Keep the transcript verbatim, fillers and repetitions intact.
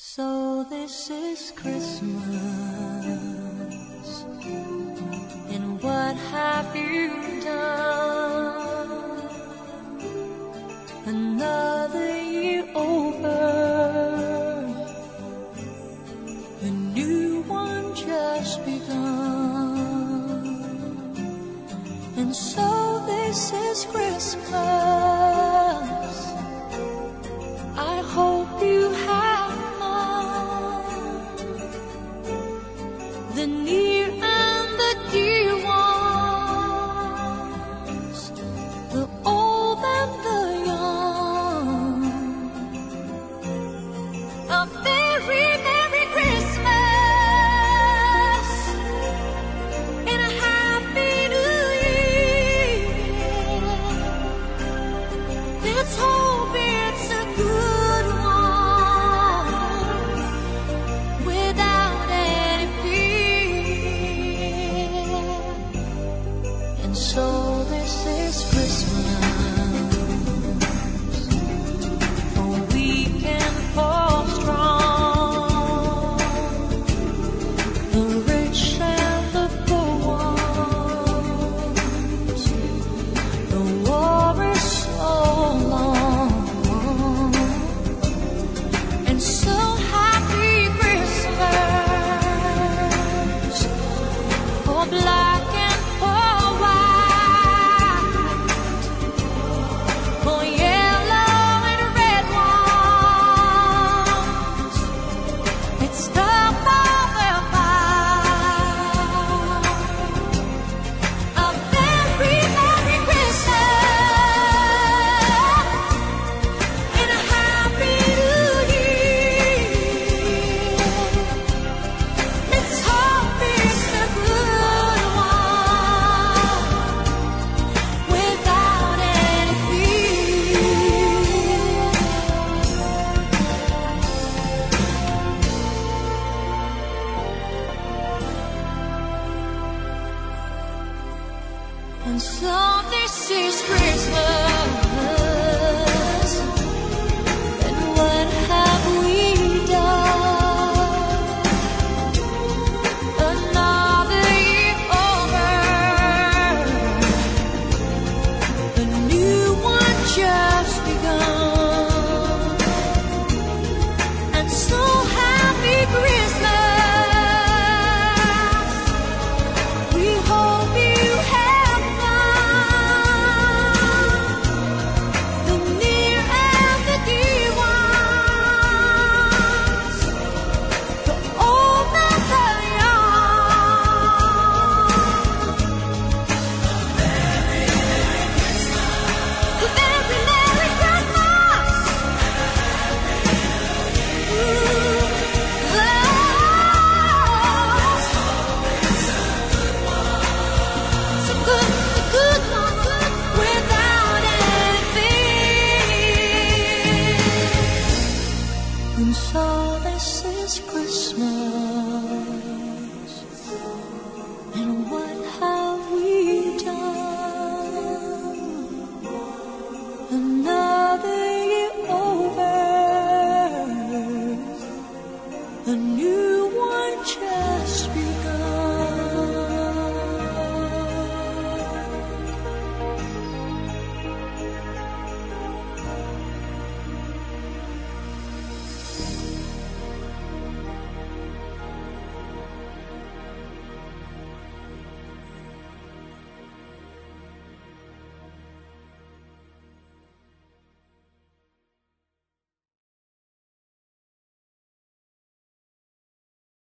So this is Christmas, and what have you done? Another year over, a new one just begun. And so this is Christmas. I hope you have the near and the dear ones, the old and the young. A very Merry Christmas and a Happy New Year. Let's hope it's a good one without any fear. And so this is Christmas, for weak and for strong, the rich and the poor ones. The war is so long, and so happy Christmas for black and for white, for yellow and red ones. It's the mother fight. A very Merry Christmas and a Happy New Year. Let's hope it's a good one without any fear. And so this is Christmas, and what have we done? Another year over, a new one just begun. And so happy Christmas, we hope you have fun. The near and the dear ones, the old and the young. A very Merry Christmas. Ooh, it's a good, a good one without any fear. And so this is Christmas, and what have we done? Another year over, a new